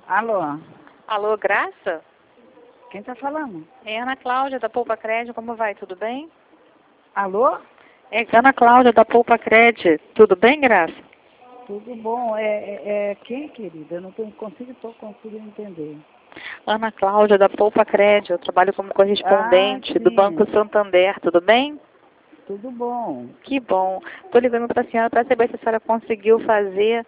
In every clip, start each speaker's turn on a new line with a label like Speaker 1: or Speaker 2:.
Speaker 1: Alô,
Speaker 2: Alô, Graça?
Speaker 1: quem tá falando?
Speaker 2: É Ana Cláudia da Poupa Crédito, como vai? Tudo bem?
Speaker 1: Alô?
Speaker 2: É Ana Cláudia da Poupa Crédito, tudo bem, Graça?
Speaker 1: Tudo bom? Quem, querida? Eu não tô conseguindo entender.
Speaker 2: Ana Cláudia da Poupa Crédito, eu trabalho como correspondente do Banco
Speaker 1: Sim,
Speaker 2: Santander, tudo bem?
Speaker 1: tudo bom.
Speaker 2: Que bom. Estou ligando para a senhora para saber se a senhora conseguiu fazer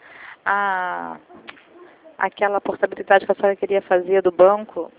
Speaker 2: aquela portabilidade que a senhora queria fazer do banco.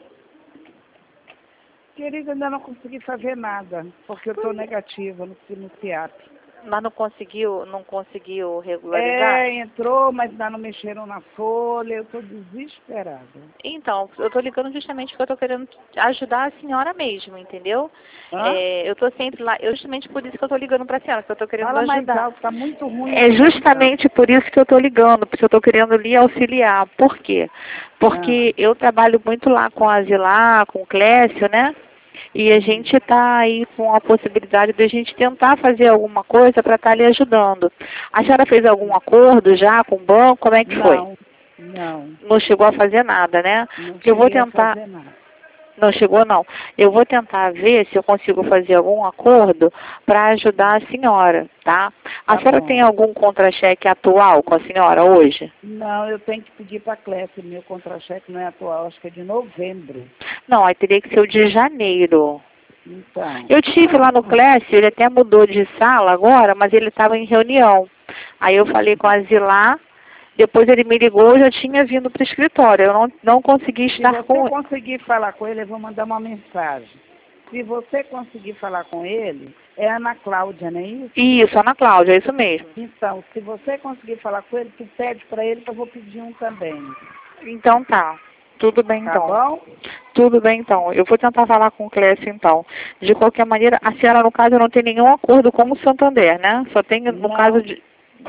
Speaker 1: Querida, ainda não consegui fazer nada, porque eu tô negativa no CIAP.
Speaker 2: Mas não conseguiu regularizar?
Speaker 1: Entrou, mas ainda não mexeram na folha, eu tô desesperada.
Speaker 2: Então, eu estou ligando justamente porque eu estou querendo ajudar a senhora mesmo, entendeu?
Speaker 1: Hã?
Speaker 2: Eu estou sempre lá, justamente por isso que eu estou ligando para a senhora, que eu estou querendo
Speaker 1: Fala mais
Speaker 2: ajudar.
Speaker 1: alto, tá muito ruim a
Speaker 2: É
Speaker 1: ligação.
Speaker 2: justamente por isso que eu estou ligando, porque eu estou querendo lhe auxiliar. Por quê?
Speaker 1: Ah,
Speaker 2: Porque eu trabalho muito lá com a Zilá, com o Clécio, né? E a gente está aí com a possibilidade de a gente tentar fazer alguma coisa para estar lhe ajudando. A senhora fez algum acordo já com o banco? Como é que foi?
Speaker 1: não, não,
Speaker 2: Não chegou a fazer nada, né?
Speaker 1: não
Speaker 2: Eu vou
Speaker 1: cheguei a
Speaker 2: tentar.
Speaker 1: fazer nada.
Speaker 2: Não chegou, não. Eu vou tentar ver se eu consigo fazer algum acordo para ajudar a senhora, tá? A
Speaker 1: Tá
Speaker 2: senhora tem
Speaker 1: bom.
Speaker 2: algum contra-cheque atual com a senhora hoje?
Speaker 1: Não, eu tenho que pedir para a Clécia. Meu contra-cheque não é atual, acho que é de novembro.
Speaker 2: Não, aí teria que ser o de janeiro.
Speaker 1: Então,
Speaker 2: Eu tive lá no Clécio, ele até mudou de sala agora, mas ele estava em reunião. Aí eu falei com a Zilá, depois ele me ligou, eu já tinha vindo para o escritório. Eu não consegui
Speaker 1: se
Speaker 2: estar
Speaker 1: você
Speaker 2: com.
Speaker 1: conseguir falar com ele, eu vou mandar uma mensagem. Se você conseguir falar com ele, é Ana Cláudia, não é isso?
Speaker 2: Isso, Ana Cláudia, é isso mesmo.
Speaker 1: Então, se você conseguir falar com ele, tu pede para ele que eu vou pedir um também.
Speaker 2: Então tá. Tudo bem
Speaker 1: Tá
Speaker 2: então.
Speaker 1: bom?
Speaker 2: Tudo bem então. Eu vou tentar falar com o Clécio então. De qualquer maneira, a senhora no caso não tem nenhum acordo com o Santander, né? Só tem no caso
Speaker 1: Não,
Speaker 2: de.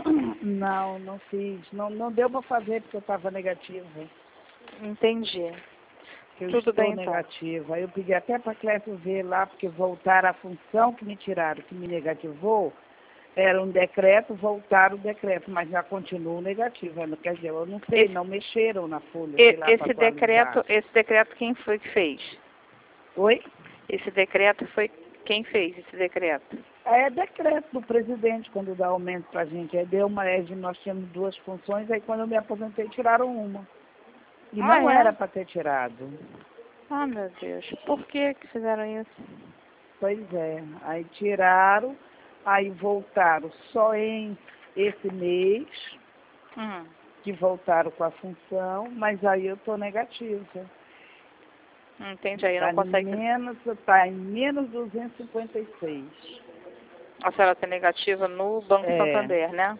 Speaker 1: não fiz. Não deu para fazer porque eu estava negativa.
Speaker 2: Entendi.
Speaker 1: Eu
Speaker 2: Tudo
Speaker 1: estou
Speaker 2: bem então.
Speaker 1: negativa. Eu pedi até para a Clécio ver lá, porque voltaram a função que me tiraram, que me negativou, era um decreto, voltaram o decreto, mas já continuo negativa. Quer dizer, eu não sei,
Speaker 2: Esse,
Speaker 1: não mexeram na folha, sei lá, para atualizar.
Speaker 2: esse decreto quem foi que fez?
Speaker 1: Oi?
Speaker 2: Esse decreto foi quem fez esse decreto?
Speaker 1: É decreto do presidente quando dá aumento para a gente. Aí deu nós tínhamos duas funções, aí quando eu me aposentei tiraram uma. E
Speaker 2: Ah,
Speaker 1: não era
Speaker 2: é?
Speaker 1: para ter tirado.
Speaker 2: Ah, meu Deus. Por que fizeram isso?
Speaker 1: Pois é, aí tiraram, aí voltaram só em esse mês,
Speaker 2: Hum,
Speaker 1: que voltaram com a função, mas aí eu estou negativa.
Speaker 2: entendi aí,
Speaker 1: Está
Speaker 2: não consegue.
Speaker 1: em menos 256.
Speaker 2: A senhora tem negativa no Banco
Speaker 1: É,
Speaker 2: Santander, né?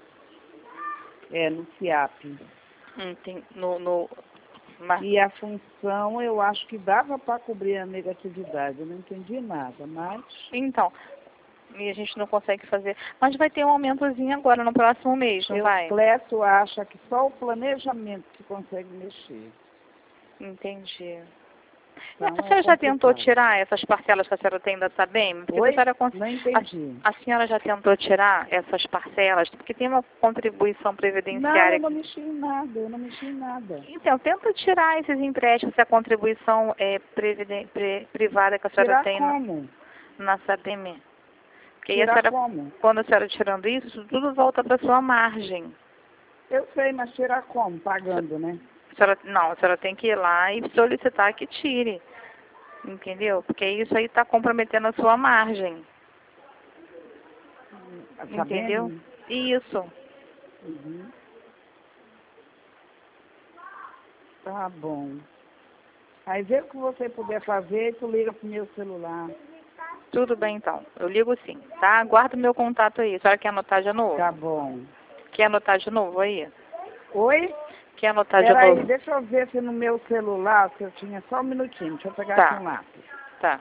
Speaker 1: no CIAP.
Speaker 2: No, mas,
Speaker 1: E a função eu acho que dava para cobrir a negatividade. Eu não entendi nada, mas
Speaker 2: então, e a gente não consegue fazer. Mas vai ter um aumentozinho agora no próximo mês, não
Speaker 1: o
Speaker 2: vai?
Speaker 1: Clécio acha que só o planejamento que consegue mexer.
Speaker 2: Entendi. E a
Speaker 1: Então é
Speaker 2: senhora já tentou
Speaker 1: complicado.
Speaker 2: tirar essas parcelas que a senhora tem da Sabem? Porque se a
Speaker 1: Oi?
Speaker 2: senhora
Speaker 1: Não entendi.
Speaker 2: a senhora já tentou tirar essas parcelas? Porque tem uma contribuição
Speaker 1: Não, eu
Speaker 2: previdenciária.
Speaker 1: não mexi em nada, eu não mexi em nada.
Speaker 2: Então, tenta tirar esses empréstimos, essa contribuição privada que a senhora
Speaker 1: Tirar
Speaker 2: tem
Speaker 1: como?
Speaker 2: na Sabem. Porque aí a
Speaker 1: Tirar
Speaker 2: senhora,
Speaker 1: como?
Speaker 2: quando a senhora tirando isso tudo volta para sua margem.
Speaker 1: Eu sei, mas tirar como? Pagando, né?
Speaker 2: A senhora tem que ir lá e solicitar que tire. Entendeu? Porque isso aí está comprometendo a sua margem.
Speaker 1: Tá
Speaker 2: Entendeu?
Speaker 1: sabendo?
Speaker 2: Isso.
Speaker 1: Uhum. Tá bom. Aí vê o que você puder fazer e tu liga pro meu celular.
Speaker 2: Tudo bem então. Eu ligo sim, tá? Guarda o meu contato aí. A senhora quer anotar de novo?
Speaker 1: Tá bom.
Speaker 2: Quer anotar de novo aí?
Speaker 1: Oi?
Speaker 2: Quer anotar de
Speaker 1: Peraí,
Speaker 2: novo?
Speaker 1: deixa eu ver se no meu celular, se eu tinha só um minutinho. Deixa eu pegar aqui
Speaker 2: Tá,
Speaker 1: um lápis.
Speaker 2: tá.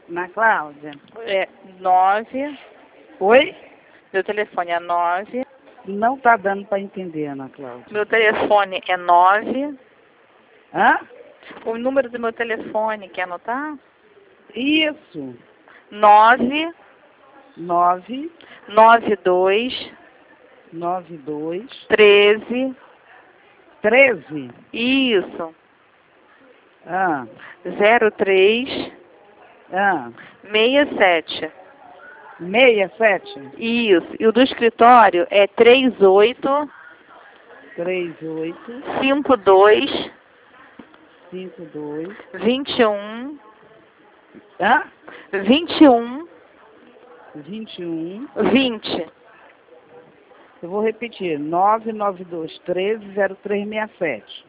Speaker 1: Ana Cláudia.
Speaker 2: É 9.
Speaker 1: Oi?
Speaker 2: Meu telefone é 9.
Speaker 1: Não tá dando para entender, Ana Cláudia.
Speaker 2: Meu telefone é 9.
Speaker 1: Hã?
Speaker 2: O número do meu telefone, quer anotar?
Speaker 1: Isso.
Speaker 2: 9
Speaker 1: 9,
Speaker 2: 92
Speaker 1: 92,
Speaker 2: 13.
Speaker 1: 13.
Speaker 2: Isso.
Speaker 1: Ah,
Speaker 2: 03
Speaker 1: ah.
Speaker 2: 67.
Speaker 1: 67,
Speaker 2: Isso. E o do escritório é 38
Speaker 1: 38,
Speaker 2: 52
Speaker 1: 52.
Speaker 2: 21
Speaker 1: Hã?
Speaker 2: 21
Speaker 1: 21.
Speaker 2: 20.
Speaker 1: Eu vou repetir. 992 13 0367.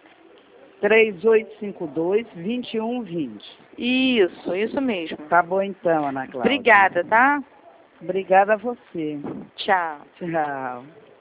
Speaker 1: 3852 2120.
Speaker 2: Isso mesmo.
Speaker 1: Tá bom então, Ana Cláudia.
Speaker 2: Obrigada, tá?
Speaker 1: Obrigada a você.
Speaker 2: Tchau.
Speaker 1: Tchau.